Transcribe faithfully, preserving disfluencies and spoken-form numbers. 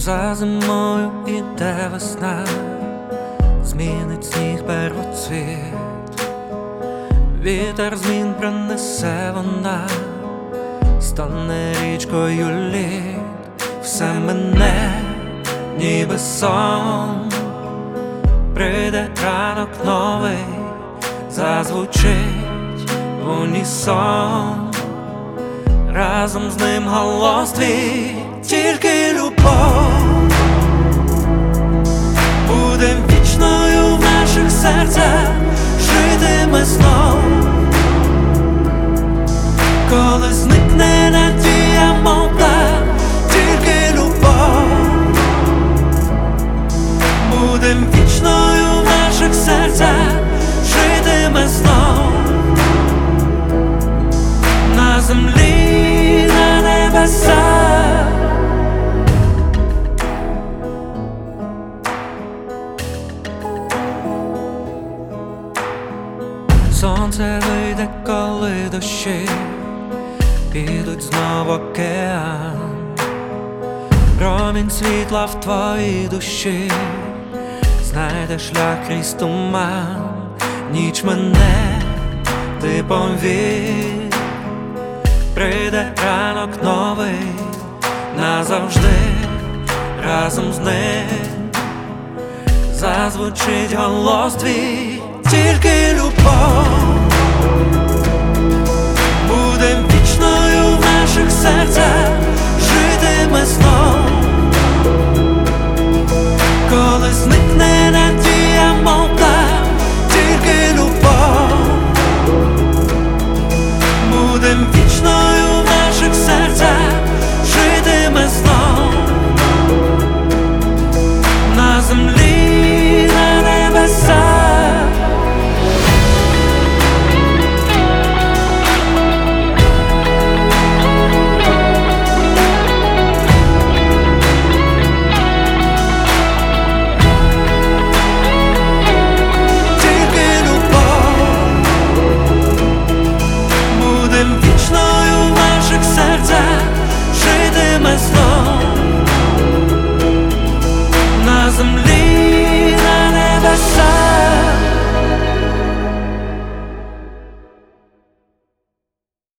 За зимою іде весна, змінить сніг первоцвіт, вітер змін принесе вона, стане річкою лід, все мине, ніби сон. Прийде ранок новий, зазвучить в унісон, разом з ним голос твій, тільки любов буде вічною в наших серцях, житиме знов. Коли зникне надія, мов птах, тільки любов буде вічною в наших серцях, житиме знов. На землі, на небесах. Сонце вийде, коли дощі підуть знов в океан, промінь світла в твоїй душі знайде шлях крізь туман. Ніч мине, ти повір, прийде ранок новий назавжди, разом з ним зазвучить голос твій, тільки любов буде вічною в наших серцях, житиме знов. Коли зникне надія, мов птах, тільки любов буде вічною в наших серцях, житиме знов. На землі, на небесах. Житиме знов. На землі, на небесах.